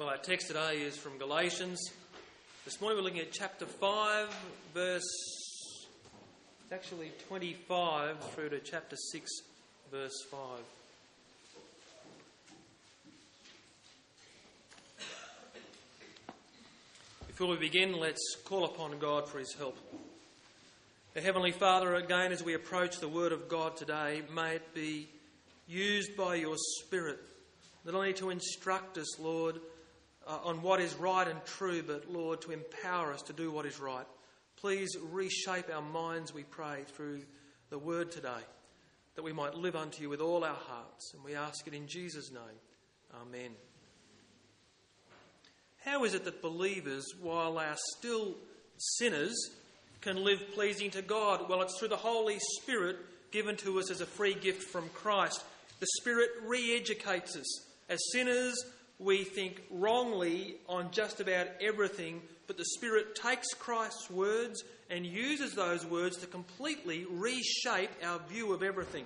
Well, our text today is from Galatians. This morning we're looking at chapter 5, it's actually 25 through to chapter 6, verse 5. Before we begin, let's call upon God for his help. Our Heavenly Father, again as we approach the Word of God today, may it be used by your Spirit, not only to instruct us, Lord, on what is right and true, but, Lord, to empower us to do what is right. Please reshape our minds, we pray, through the Word today, that we might live unto you with all our hearts. And we ask it in Jesus' name. Amen. How is it that believers, while they are still sinners, can live pleasing to God? Well, it's through the Holy Spirit given to us as a free gift from Christ. The Spirit re-educates us. As sinners, we think wrongly on just about everything, but the Spirit takes Christ's words and uses those words to completely reshape our view of everything.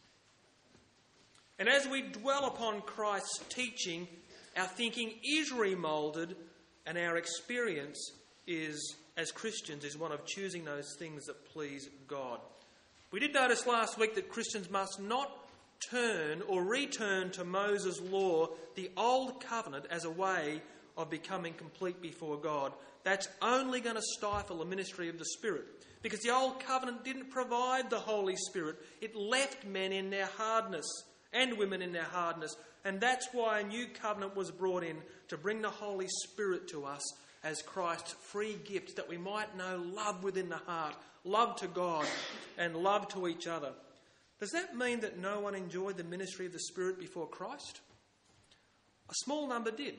And as we dwell upon Christ's teaching, our thinking is remoulded, and our experience is, as Christians, is one of choosing those things that please God. We did notice last week that Christians must not turn or return to Moses' law, the old covenant, as a way of becoming complete before God. That's only going to stifle the ministry of the Spirit, because the old covenant didn't provide the Holy Spirit. It left men in their hardness and women in their hardness, and that's why a new covenant was brought in, to bring the Holy Spirit to us as Christ's free gift, that we might know love within the heart, love to God and love to each other. Does that mean that no one enjoyed the ministry of the Spirit before Christ? A small number did.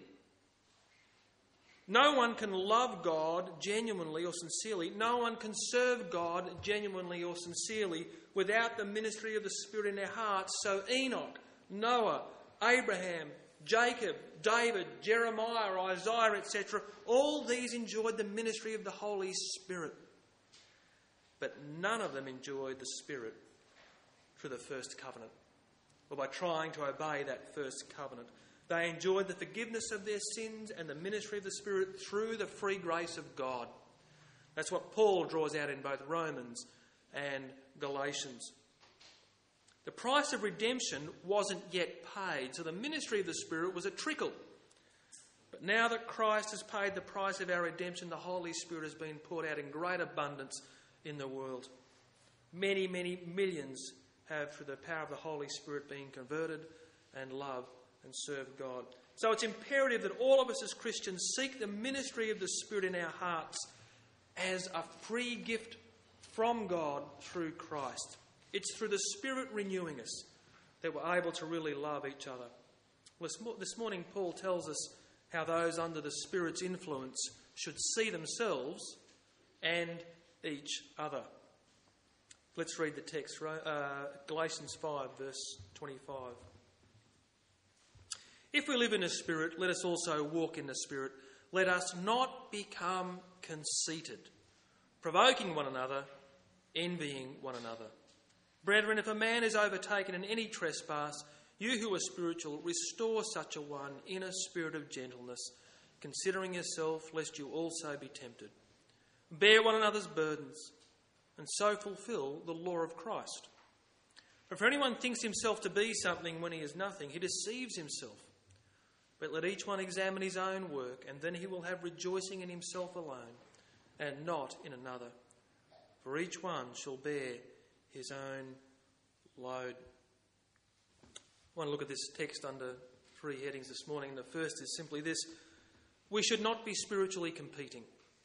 No one can love God genuinely or sincerely. No one can serve God genuinely or sincerely without the ministry of the Spirit in their hearts. So Enoch, Noah, Abraham, Jacob, David, Jeremiah, Isaiah, etc., all these enjoyed the ministry of the Holy Spirit. But none of them enjoyed the Spirit through the first covenant, or by trying to obey that first covenant. They enjoyed the forgiveness of their sins and the ministry of the Spirit through the free grace of God. That's what Paul draws out in both Romans and Galatians. The price of redemption wasn't yet paid, so the ministry of the Spirit was a trickle. But now that Christ has paid the price of our redemption, the Holy Spirit has been poured out in great abundance in the world. Many, many millions have, through the power of the Holy Spirit, been converted and love and serve God. So it's imperative that all of us as Christians seek the ministry of the Spirit in our hearts as a free gift from God through Christ. It's through the Spirit renewing us that we're able to really love each other. This morning Paul tells us how those under the Spirit's influence should see themselves and each other. Let's read the text, Galatians 5, verse 25. If we live in the Spirit, let us also walk in the Spirit. Let us not become conceited, provoking one another, envying one another. Brethren, if a man is overtaken in any trespass, you who are spiritual, restore such a one in a spirit of gentleness, considering yourself, lest you also be tempted. Bear one another's burdens, and so fulfill the law of Christ. For if anyone thinks himself to be something when he is nothing, he deceives himself. But let each one examine his own work, and then he will have rejoicing in himself alone, and not in another. For each one shall bear his own load. I want to look at this text under three headings this morning. The first is simply this: we should not be spiritually competing.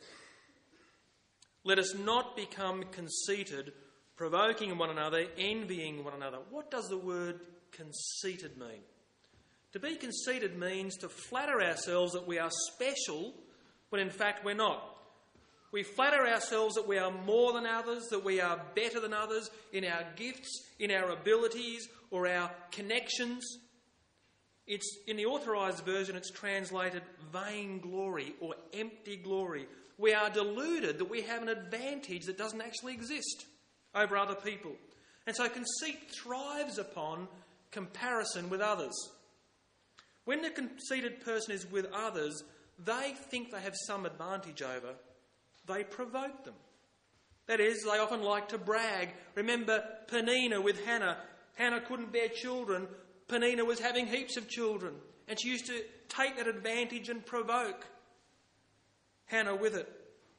Let us not become conceited, provoking one another, envying one another. What does the word conceited mean? To be conceited means to flatter ourselves that we are special when in fact we're not. We flatter ourselves that we are more than others, that we are better than others in our gifts, in our abilities, or our connections. It's in the Authorised Version, it's translated vain glory or empty glory. We are deluded that we have an advantage that doesn't actually exist over other people. And so conceit thrives upon comparison with others. When the conceited person is with others, they think they have some advantage over. They provoke them. That is, they often like to brag. Remember Peninnah with Hannah. Hannah couldn't bear children. Peninnah was having heaps of children. And she used to take that advantage and provoke Hannah with it.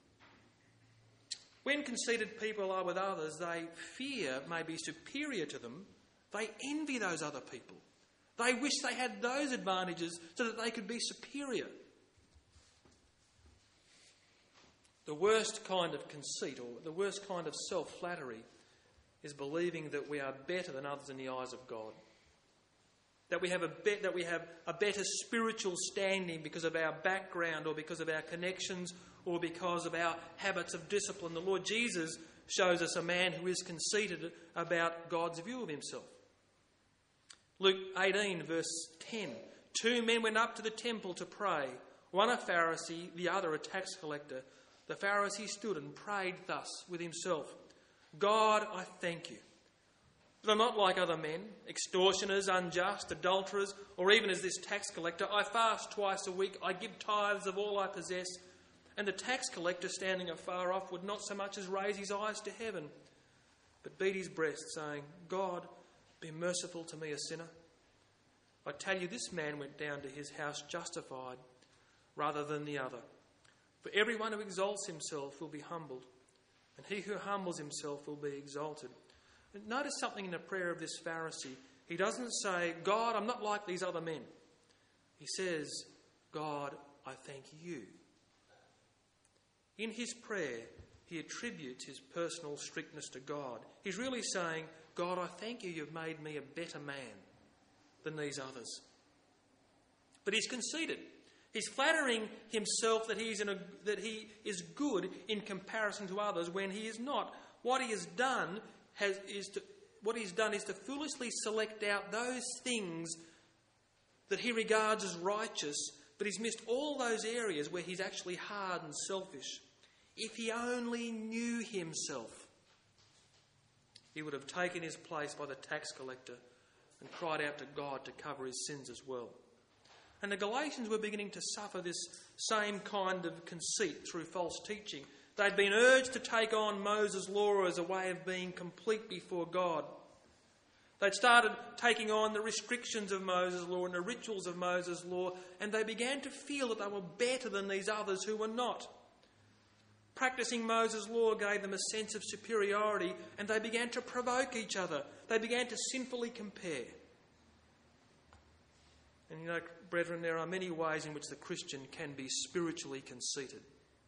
When conceited people are with others, they fear may be superior to them. They envy those other people. They wish they had those advantages so that they could be superior. The worst kind of conceit, or the worst kind of self-flattery, is believing that we are better than others in the eyes of God. That we have a better spiritual standing because of our background, or because of our connections, or because of our habits of discipline. The Lord Jesus shows us a man who is conceited about God's view of himself. Luke 18 verse 10. 2 men went up to the temple to pray, one a Pharisee, the other a tax collector. The Pharisee stood and prayed thus with himself, God, I thank you that I'm not like other men, extortioners, unjust, adulterers, or even as this tax collector. I fast twice a week, I give tithes of all I possess. And the tax collector, standing afar off, would not so much as raise his eyes to heaven, but beat his breast, saying, God, be merciful to me, a sinner. I tell you, this man went down to his house justified rather than the other. For everyone who exalts himself will be humbled, and he who humbles himself will be exalted. And notice something in the prayer of this Pharisee. He doesn't say, God, I'm not like these other men. He says, God, I thank you. In his prayer, he attributes his personal strictness to God. He's really saying, God, I thank you, you've made me a better man than these others. But he's conceited. He's flattering himself that he is good in comparison to others when he is not. What he's done is to foolishly select out those things that he regards as righteous, but he's missed all those areas where he's actually hard and selfish. If he only knew himself, he would have taken his place by the tax collector and cried out to God to cover his sins as well. And the Galatians were beginning to suffer this same kind of conceit through false teaching. They'd been urged to take on Moses' law as a way of being complete before God. They'd started taking on the restrictions of Moses' law and the rituals of Moses' law, and they began to feel that they were better than these others who were not. Practicing Moses' law gave them a sense of superiority, and they began to provoke each other. They began to sinfully compare. And you know, brethren, there are many ways in which the Christian can be spiritually conceited.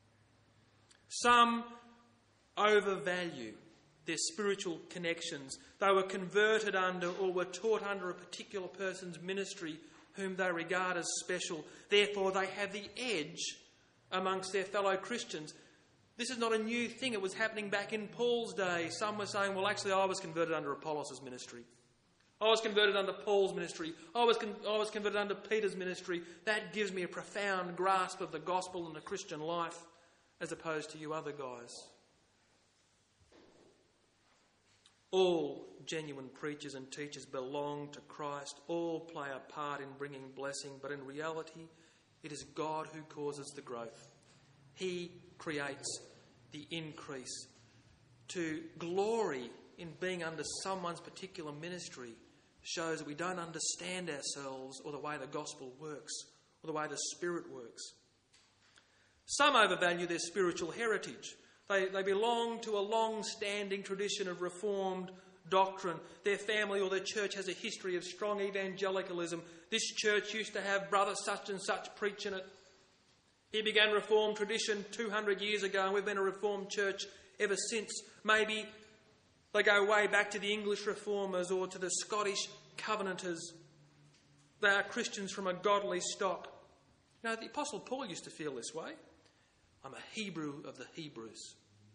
Some overvalue their spiritual connections. They were converted under or were taught under a particular person's ministry whom they regard as special. Therefore, they have the edge amongst their fellow Christians. This is not a new thing. It was happening back in Paul's day. Some were saying, well, actually, I was converted under Apollos' ministry. I was converted under Paul's ministry. I was converted under Peter's ministry. That gives me a profound grasp of the gospel and the Christian life, as opposed to you other guys. All genuine preachers and teachers belong to Christ. All play a part in bringing blessing, but in reality, it is God who causes the growth. He creates the increase. To glory in being under someone's particular ministry shows that we don't understand ourselves or the way the gospel works or the way the Spirit works. Some overvalue their spiritual heritage. They belong to a long-standing tradition of Reformed doctrine. Their family or their church has a history of strong evangelicalism. This church used to have brother such and such preach in it. He began Reformed tradition 200 years ago, and we've been a Reformed church ever since. Maybe they go way back to the English Reformers or to the Scottish Covenanters. They are Christians from a godly stock. Now, the Apostle Paul used to feel this way. I'm a Hebrew of the Hebrews.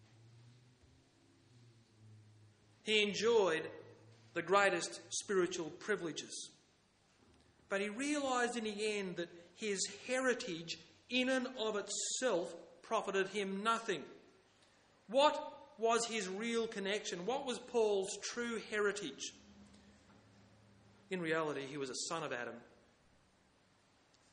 He enjoyed the greatest spiritual privileges. But he realised in the end that his heritage in and of itself profited him nothing. What was his real connection? What was Paul's true heritage? In reality, he was a son of Adam.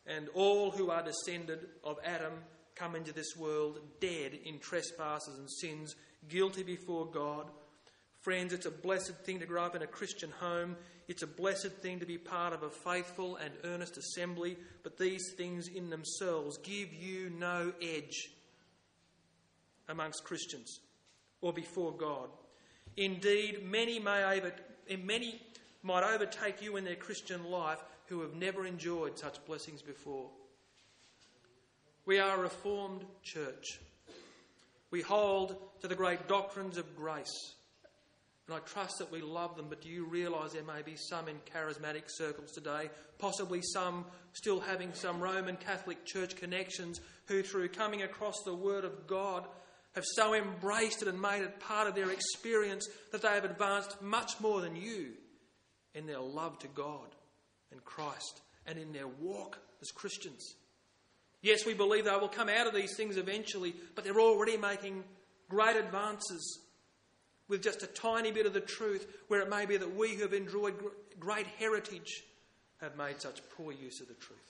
and all who are descended of Adam come into this world dead in trespasses and sins, guilty before God. Friends, it's a blessed thing to grow up in a Christian home. It's a blessed thing to be part of a faithful and earnest assembly, but these things in themselves give you no edge amongst Christians or before God. Indeed, many might overtake you in their Christian life who have never enjoyed such blessings before. We are a Reformed church. We hold to the great doctrines of grace. And I trust that we love them, but do you realise there may be some in charismatic circles today, possibly some still having some Roman Catholic Church connections, who through coming across the Word of God have so embraced it and made it part of their experience that they have advanced much more than you in their love to God and Christ and in their walk as Christians. Yes, we believe they will come out of these things eventually, but they're already making great advances with just a tiny bit of the truth, where it may be that we who have enjoyed great heritage have made such poor use of the truth.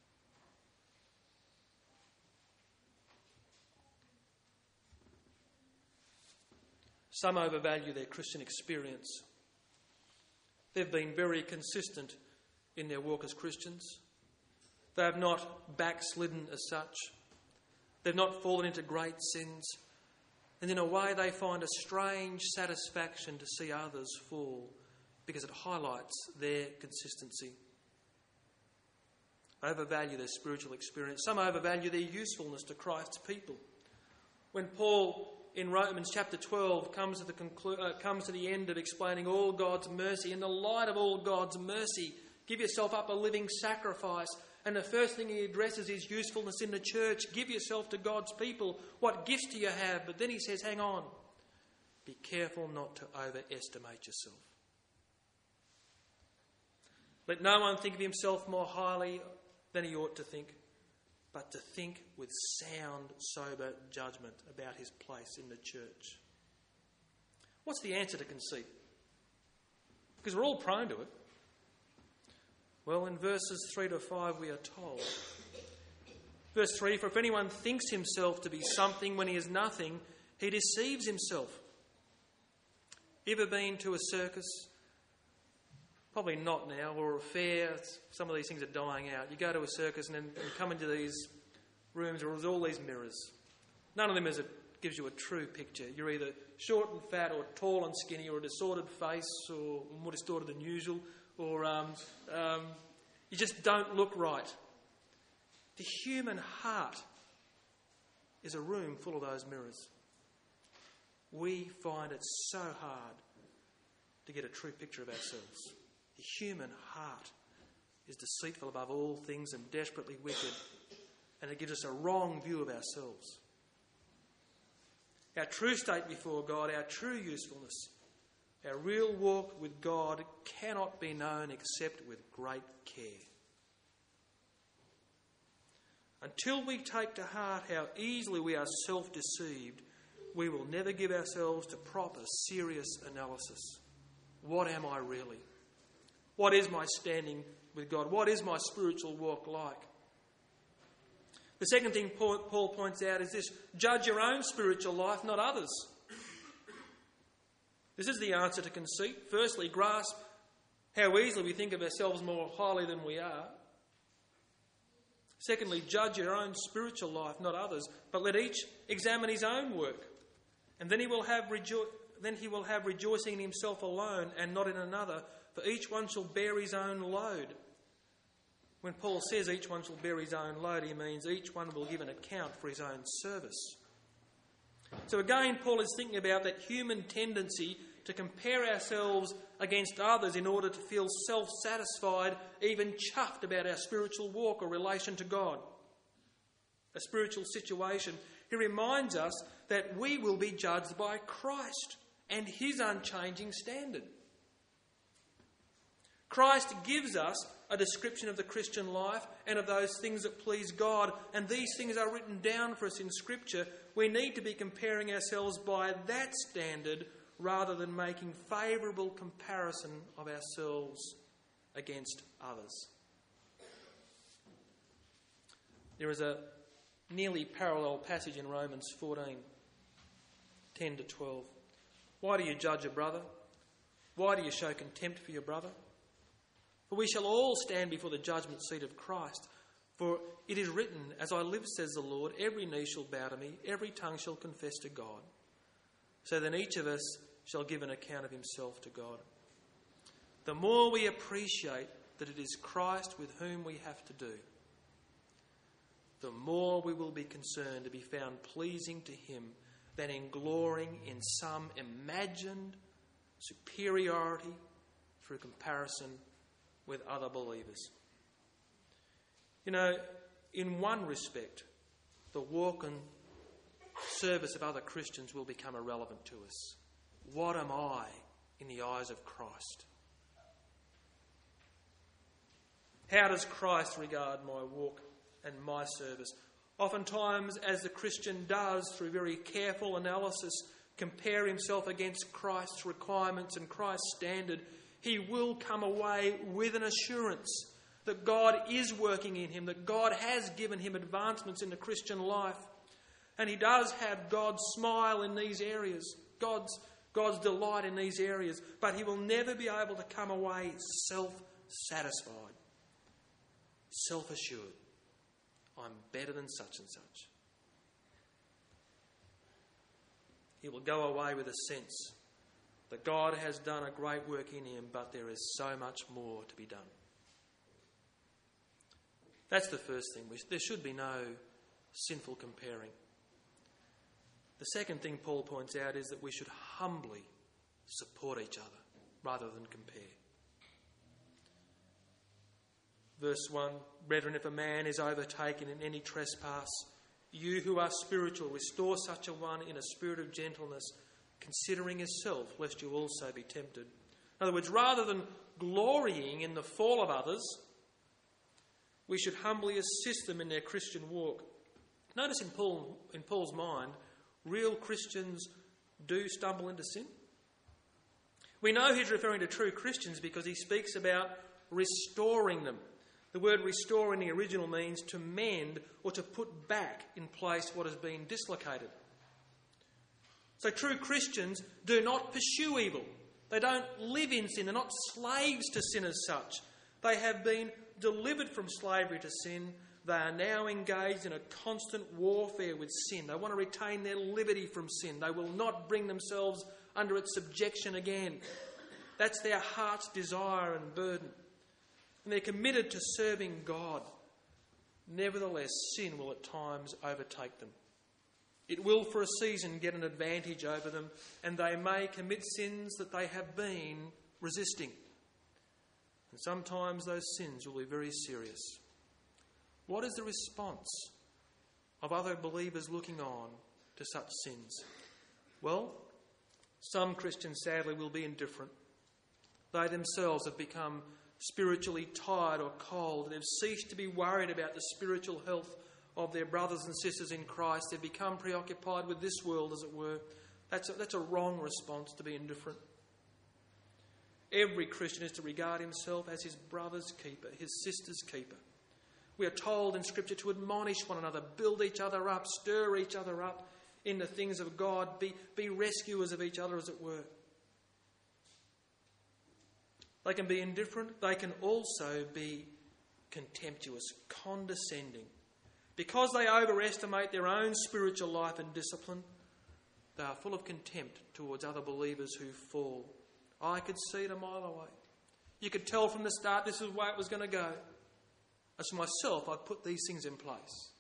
Some overvalue their Christian experience. They've been very consistent in their walk as Christians. They have not backslidden as such. They've not fallen into great sins. And in a way they find a strange satisfaction to see others fall because it highlights their consistency. They overvalue their spiritual experience. Some overvalue their usefulness to Christ's people. When Paul in Romans chapter 12 comes to the end of explaining all God's mercy, in the light of all God's mercy, give yourself up a living sacrifice. And the first thing he addresses is usefulness in the church. Give yourself to God's people. What gifts do you have? But then he says, hang on. Be careful not to overestimate yourself. Let no one think of himself more highly than he ought to think, but to think with sound, sober judgment about his place in the church. What's the answer to conceit? Because we're all prone to it. Well, in verses 3 to 5 we are told. Verse 3, for if anyone thinks himself to be something when he is nothing, he deceives himself. Ever been to a circus? Probably not now, or a fair. Some of these things are dying out. You go to a circus and then you come into these rooms where there's all these mirrors. None of them gives you a true picture. You're either short and fat or tall and skinny or a distorted face or more distorted than usual. Or you just don't look right. The human heart is a room full of those mirrors. We find it so hard to get a true picture of ourselves. The human heart is deceitful above all things and desperately wicked, and it gives us a wrong view of ourselves. Our true state before God, our true usefulness, our real walk with God cannot be known except with great care. Until we take to heart how easily we are self-deceived, we will never give ourselves to proper, serious analysis. What am I really? What is my standing with God? What is my spiritual walk like? The second thing Paul points out is this: judge your own spiritual life, not others. This is the answer to conceit. Firstly, grasp how easily we think of ourselves more highly than we are. Secondly, judge your own spiritual life, not others, but let each examine his own work. And then he will have rejoicing in himself alone and not in another, for each one shall bear his own load. When Paul says each one shall bear his own load, he means each one will give an account for his own service. So again, Paul is thinking about that human tendency to compare ourselves against others in order to feel self-satisfied, even chuffed about our spiritual walk or relation to God, a spiritual situation. He reminds us that we will be judged by Christ and his unchanging standard. Christ gives us a description of the Christian life and of those things that please God, and these things are written down for us in Scripture. We need to be comparing ourselves by that standard rather than making favourable comparison of ourselves against others. There is a nearly parallel passage in Romans 14, 10 to 12. Why do you judge a brother? Why do you show contempt for your brother? For we shall all stand before the judgment seat of Christ. For it is written, as I live, says the Lord, every knee shall bow to me, every tongue shall confess to God. So then each of us shall give an account of himself to God. The more we appreciate that it is Christ with whom we have to do, the more we will be concerned to be found pleasing to him than in glorying in some imagined superiority through comparison with other believers. You know, in one respect, the walk and service of other Christians will become irrelevant to us. What am I in the eyes of Christ? How does Christ regard my walk and my service? Oftentimes, as the Christian does, through very careful analysis, compare himself against Christ's requirements and Christ's standard, he will come away with an assurance that God is working in him, that God has given him advancements in the Christian life. And he does have God's smile in these areas, God's delight in these areas, but he will never be able to come away self-satisfied, self-assured. I'm better than such and such. He will go away with a sense that God has done a great work in him, but there is so much more to be done. That's the first thing. There should be no sinful comparing. The second thing Paul points out is that we should humbly support each other rather than compare. Verse 1, brethren, if a man is overtaken in any trespass, you who are spiritual, restore such a one in a spirit of gentleness, considering yourself, lest you also be tempted. In other words, rather than glorying in the fall of others, we should humbly assist them in their Christian walk. Notice in Paul's mind, real Christians do stumble into sin. We know he's referring to true Christians because he speaks about restoring them. The word restore in the original means to mend or to put back in place what has been dislocated. So true Christians do not pursue evil. They don't live in sin. They're not slaves to sin as such. They have been delivered from slavery to sin. They are now engaged in a constant warfare with sin. They want to retain their liberty from sin. They will not bring themselves under its subjection again. That's their heart's desire and burden. And they're committed to serving God. Nevertheless, sin will at times overtake them. It will for a season get an advantage over them, and they may commit sins that they have been resisting. And sometimes those sins will be very serious. What is the response of other believers looking on to such sins? Well, some Christians sadly will be indifferent. They themselves have become spiritually tired or cold. They've ceased to be worried about the spiritual health of their brothers and sisters in Christ. They've become preoccupied with this world, as it were. That's a wrong response, to be indifferent. Every Christian is to regard himself as his brother's keeper, his sister's keeper. We are told in Scripture to admonish one another, build each other up, stir each other up in the things of God, be rescuers of each other, as it were. They can be indifferent. They can also be contemptuous, condescending. Because they overestimate their own spiritual life and discipline, they are full of contempt towards other believers who fall. I could see it a mile away. You could tell from the start this is the way it was going to go. As for myself, I'd put these things in place.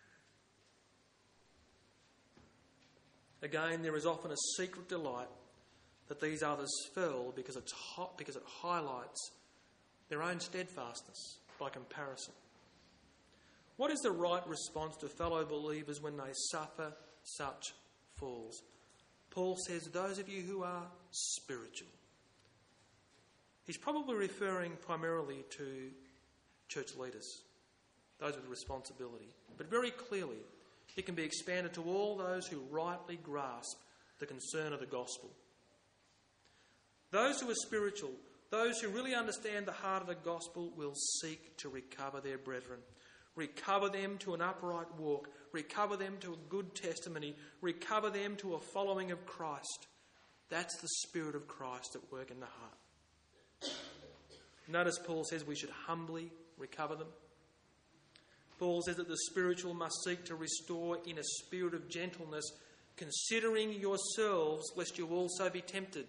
Again, there is often a secret delight that these others fell because it highlights their own steadfastness by comparison. What is the right response to fellow believers when they suffer such falls? Paul says, those of you who are spiritual. He's probably referring primarily to church leaders, those with responsibility. But very clearly, it can be expanded to all those who rightly grasp the concern of the gospel. Those who are spiritual, those who really understand the heart of the gospel, will seek to recover their brethren. recover them to an upright walk, recover them to a good testimony, recover them to a following of Christ. That's the Spirit of Christ at work in the heart. Notice Paul says we should humbly recover them. Paul says that the spiritual must seek to restore in a spirit of gentleness, considering yourselves, lest you also be tempted.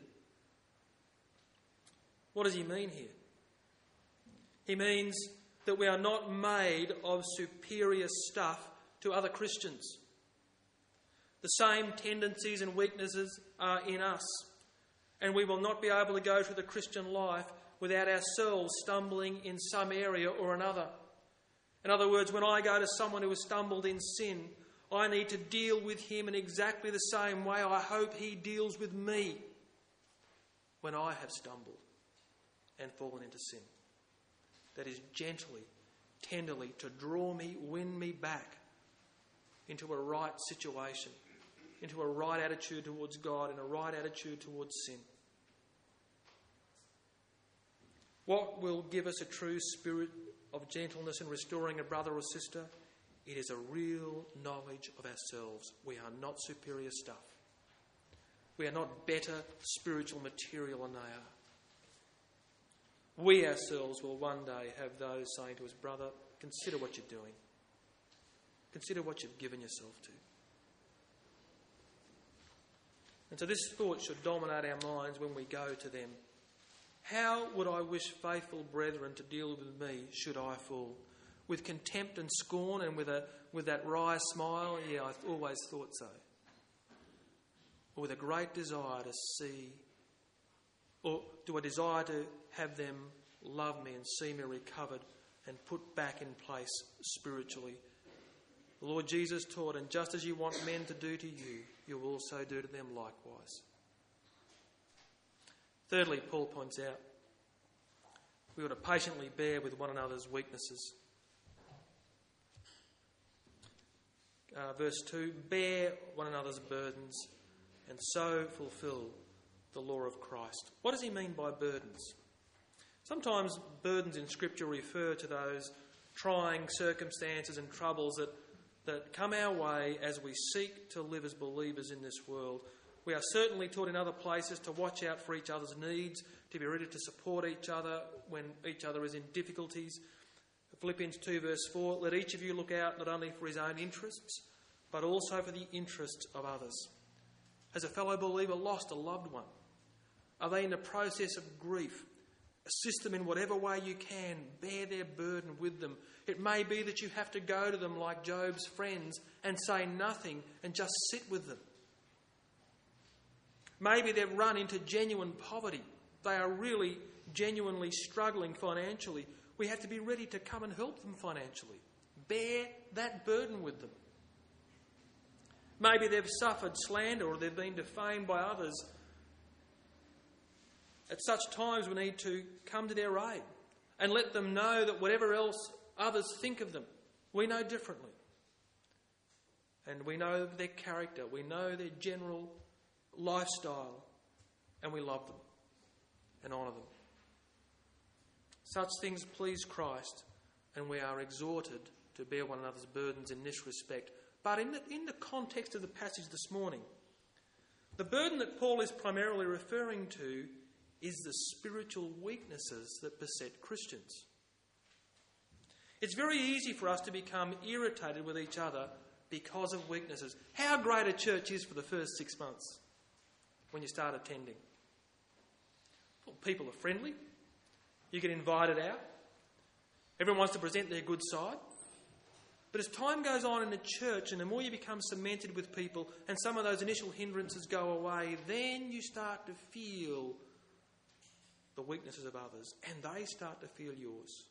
What does he mean here? He means that we are not made of superior stuff to other Christians. The same tendencies and weaknesses are in us, and we will not be able to go through the Christian life without ourselves stumbling in some area or another. In other words, when I go to someone who has stumbled in sin, I need to deal with him in exactly the same way I hope he deals with me when I have stumbled and fallen into sin. That is gently, tenderly to draw me, win me back into a right situation, into a right attitude towards God and a right attitude towards sin. What will give us a true spirit of gentleness in restoring a brother or sister? It is a real knowledge of ourselves. We are not superior stuff. We are not better spiritual material than they are. We ourselves will one day have those saying to us, brother, consider what you're doing. Consider what you've given yourself to. And so this thought should dominate our minds when we go to them. How would I wish faithful brethren to deal with me should I fall? With contempt and scorn and with that wry smile? Yeah, I've always thought so. Or with a great desire to see, or do I desire to have them love me and see me recovered and put back in place spiritually? The Lord Jesus taught, and just as you want men to do to you, you will also do to them likewise. Thirdly, Paul points out, we ought to patiently bear with one another's weaknesses. Verse 2, bear one another's burdens and so fulfill the law of Christ. What does he mean by burdens? Sometimes burdens in Scripture refer to those trying circumstances and troubles that come our way as we seek to live as believers in this world. We are certainly taught in other places to watch out for each other's needs, to be ready to support each other when each other is in difficulties. Philippians 2 verse 4, let each of you look out not only for his own interests, but also for the interests of others. Has a fellow believer lost a loved one? Are they in the process of grief? Assist them in whatever way you can. Bear their burden with them. It may be that you have to go to them like Job's friends and say nothing and just sit with them. Maybe they've run into genuine poverty. They are really genuinely struggling financially. We have to be ready to come and help them financially. Bear that burden with them. Maybe they've suffered slander or they've been defamed by others. At such times we need to come to their aid and let them know that whatever else others think of them, we know differently. And we know their character, we know their general lifestyle, and we love them and honour them. Such things please Christ, and we are exhorted to bear one another's burdens in this respect. But in the context of the passage this morning, the burden that Paul is primarily referring to is the spiritual weaknesses that beset Christians. It's very easy for us to become irritated with each other because of weaknesses. How great a church is for the first 6 months when you start attending. Well, people are friendly. You get invited out. Everyone wants to present their good side. But as time goes on in the church and the more you become cemented with people and some of those initial hindrances go away, then you start to feel the weaknesses of others and they start to feel yours.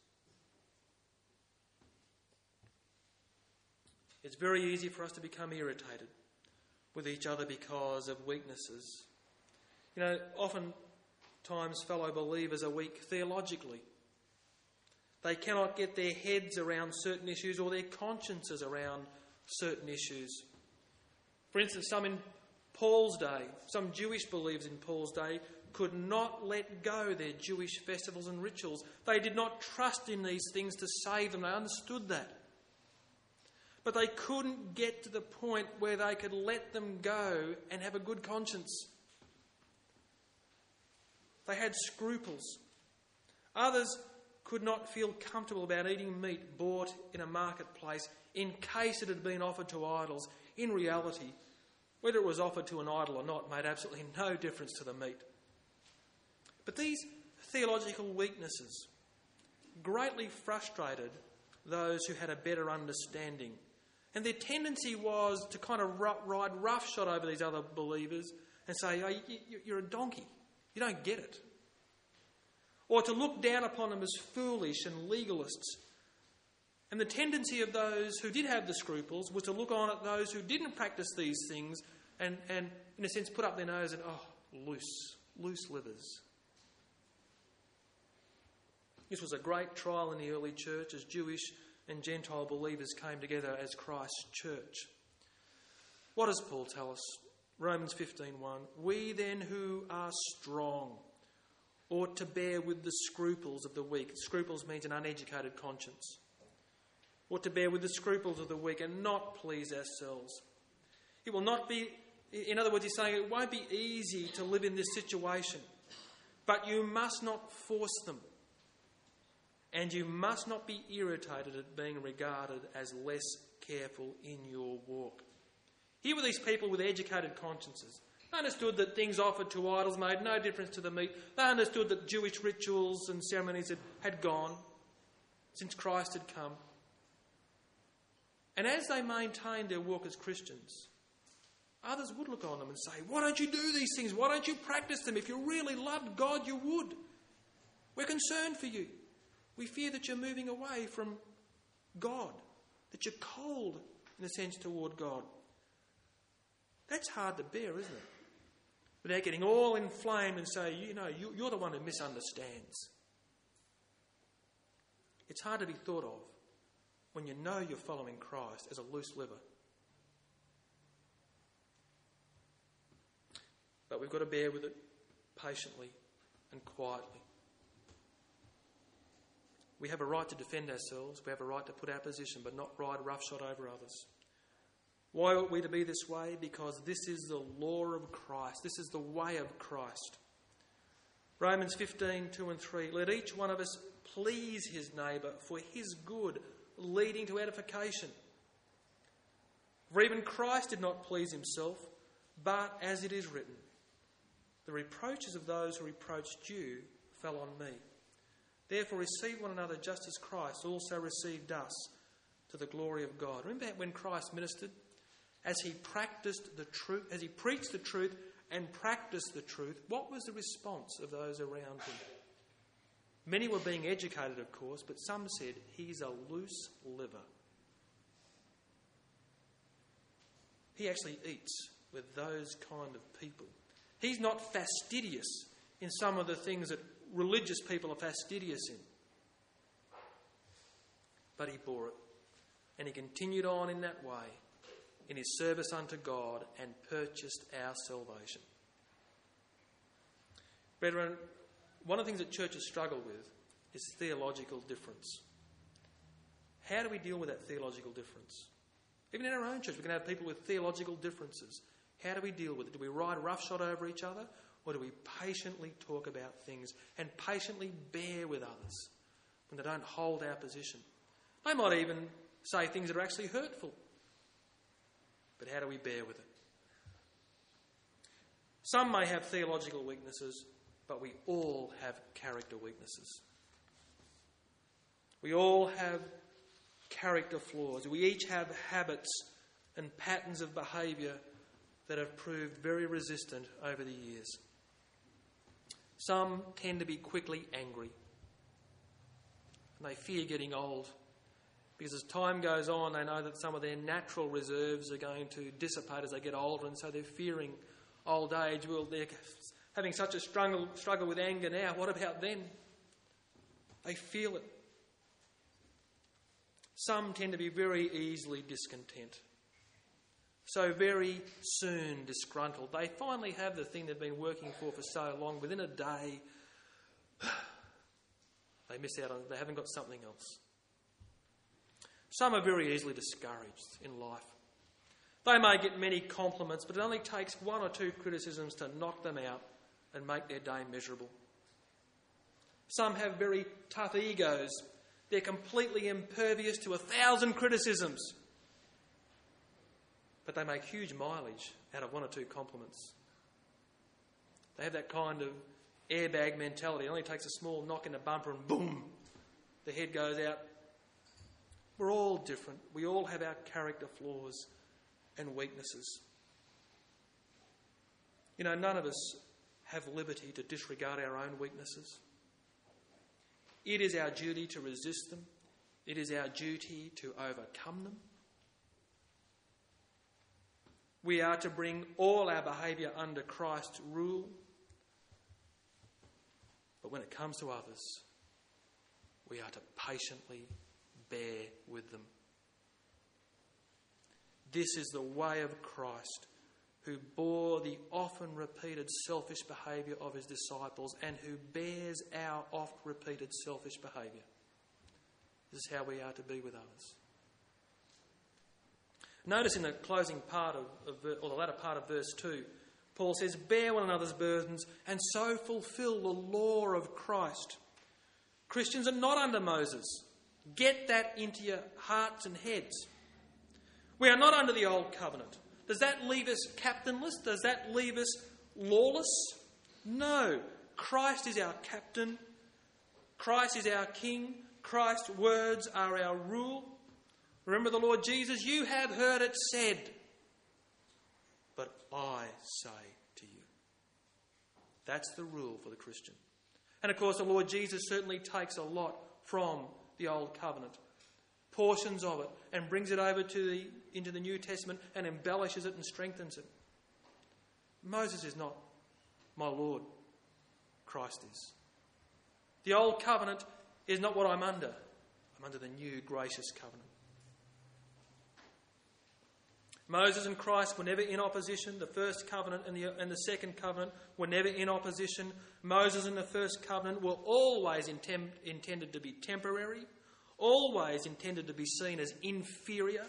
It's very easy for us to become irritated with each other because of weaknesses. You know, oftentimes fellow believers are weak theologically. They cannot get their heads around certain issues or their consciences around certain issues. For instance, some in Paul's day, some Jewish believers in Paul's day, could not let go their Jewish festivals and rituals. They did not trust in these things to save them. They understood that. But they couldn't get to the point where they could let them go and have a good conscience. They had scruples. Others could not feel comfortable about eating meat bought in a marketplace in case it had been offered to idols. In reality, whether it was offered to an idol or not made absolutely no difference to the meat. But these theological weaknesses greatly frustrated those who had a better understanding. And their tendency was to kind of ride roughshod over these other believers and say, oh, you're a donkey. You don't get it. Or to look down upon them as foolish and legalists. And the tendency of those who did have the scruples was to look on at those who didn't practice these things and in a sense, put up their nose and, loose livers. This was a great trial in the early church as Jewish and Gentile believers came together as Christ's church. What does Paul tell us? Romans 15:1. We then who are strong ought to bear with the scruples of the weak. Scruples means an uneducated conscience. Ought to bear with the scruples of the weak and not please ourselves. It will not be, in other words, he's saying it won't be easy to live in this situation, but you must not force them. And you must not be irritated at being regarded as less careful in your walk. Here were these people with educated consciences. They understood that things offered to idols made no difference to the meat. They understood that Jewish rituals and ceremonies had gone since Christ had come. And as they maintained their walk as Christians, others would look on them and say, why don't you do these things? Why don't you practice them? If you really loved God, you would. We're concerned for you. We fear that you're moving away from God, that you're cold, in a sense, toward God. That's hard to bear, isn't it? Without getting all inflamed and say, you're the one who misunderstands. It's hard to be thought of when you know you're following Christ as a loose liver. But we've got to bear with it patiently and quietly. We have a right to defend ourselves. We have a right to put our position, but not ride roughshod over others. Why ought we to be this way? Because this is the law of Christ. This is the way of Christ. Romans 15:2-3. Let each one of us please his neighbour for his good, leading to edification. For even Christ did not please himself, but as it is written, the reproaches of those who reproached you fell on me. Therefore receive one another just as Christ also received us to the glory of God. Remember when Christ ministered? As he practiced the truth, as he preached the truth and practiced the truth, what was the response of those around him? Many were being educated, of course, but some said, he's a loose liver. He actually eats with those kind of people. He's not fastidious in some of the things that religious people are fastidious in. But he bore it. And he continued on in that way, in his service unto God, and purchased our salvation. Brethren, one of the things that churches struggle with is theological difference. How do we deal with that theological difference? Even in our own church, we can have people with theological differences. How do we deal with it? Do we ride roughshod over each other? Or do we patiently talk about things and patiently bear with others when they don't hold our position? They might even say things that are actually hurtful. But how do we bear with it? Some may have theological weaknesses, but we all have character weaknesses. We all have character flaws. We each have habits and patterns of behaviour that have proved very resistant over the years. Some tend to be quickly angry. And they fear getting old. Because as time goes on, they know that some of their natural reserves are going to dissipate as they get older, and so they're fearing old age. Well, they're having such a struggle with anger now. What about then? They feel it. Some tend to be very easily discontent. So very soon disgruntled. They finally have the thing they've been working for so long. Within a day, they miss out on it. They haven't got something else. Some are very easily discouraged in life. They may get many compliments, but it only takes one or two criticisms to knock them out and make their day miserable. Some have very tough egos. They're completely impervious to 1,000 criticisms. But they make huge mileage out of one or two compliments. They have that kind of airbag mentality. It only takes a small knock in the bumper and boom, the head goes out. We're all different. We all have our character flaws and weaknesses. You know, none of us have liberty to disregard our own weaknesses. It is our duty to resist them. It is our duty to overcome them. We are to bring all our behaviour under Christ's rule. But when it comes to others, we are to patiently bear with them. This is the way of Christ, who bore the often repeated selfish behaviour of his disciples and who bears our oft repeated selfish behaviour. This is how we are to be with others. Notice in the closing part or the latter part of verse 2, Paul says, bear one another's burdens and so fulfil the law of Christ. Christians are not under Moses. Get that into your hearts and heads. We are not under the old covenant. Does that leave us captainless? Does that leave us lawless? No. Christ is our captain. Christ is our king. Christ's words are our rule. Remember the Lord Jesus, you have heard it said, but I say to you. That's the rule for the Christian. And of course the Lord Jesus certainly takes a lot from the Old Covenant, portions of it, and brings it over into the New Testament and embellishes it and strengthens it. Moses is not my Lord. Christ is. The Old Covenant is not what I'm under. I'm under the new gracious covenant. Moses and Christ were never in opposition. The first covenant and the second covenant were never in opposition. Moses and the first covenant were always intended to be temporary, always intended to be seen as inferior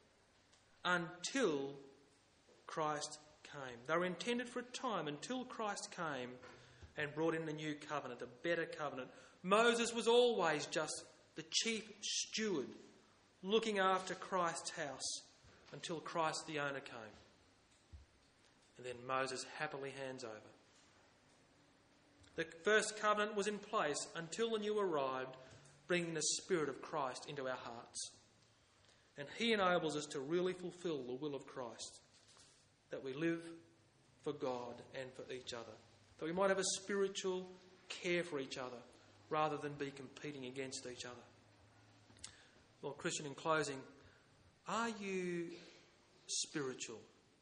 until Christ came. They were intended for a time until Christ came and brought in the new covenant, a better covenant. Moses was always just the chief steward looking after Christ's house until Christ the owner came. And then Moses happily hands over. The first covenant was in place until the new arrived, bringing the Spirit of Christ into our hearts. And he enables us to really fulfil the will of Christ, that we live for God and for each other, that we might have a spiritual care for each other rather than be competing against each other. Well, Christian, in closing, are you spiritual?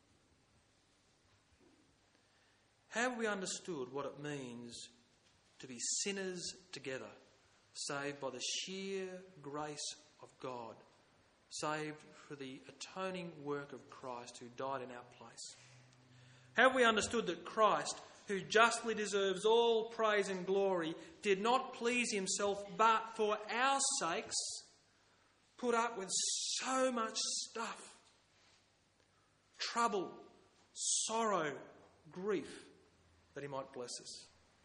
Have we understood what it means to be sinners together, saved by the sheer grace of God, saved for the atoning work of Christ who died in our place? Have we understood that Christ, who justly deserves all praise and glory, did not please himself, but for our sakes put up with so much stuff, trouble, sorrow, grief, that he might bless us?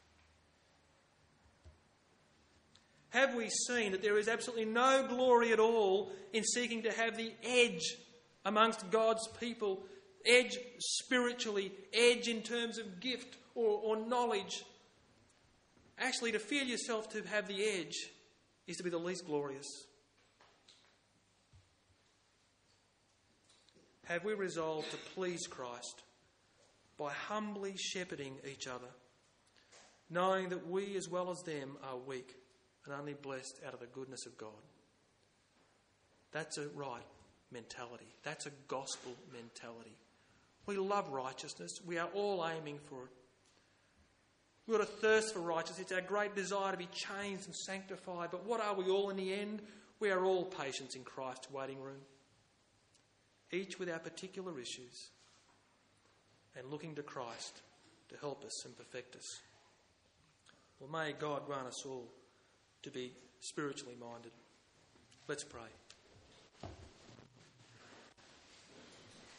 Have we seen that there is absolutely no glory at all in seeking to have the edge amongst God's people, edge spiritually, edge in terms of gift or knowledge? Actually, to feel yourself to have the edge is to be the least glorious. Have we resolved to please Christ by humbly shepherding each other, knowing that we as well as them are weak and only blessed out of the goodness of God? That's a right mentality. That's a gospel mentality. We love righteousness. We are all aiming for it. We've got a thirst for righteousness. It's our great desire to be changed and sanctified. But what are we all in the end? We are all patients in Christ's waiting room, each with our particular issues, and looking to Christ to help us and perfect us. Well, may God grant us all to be spiritually minded. Let's pray.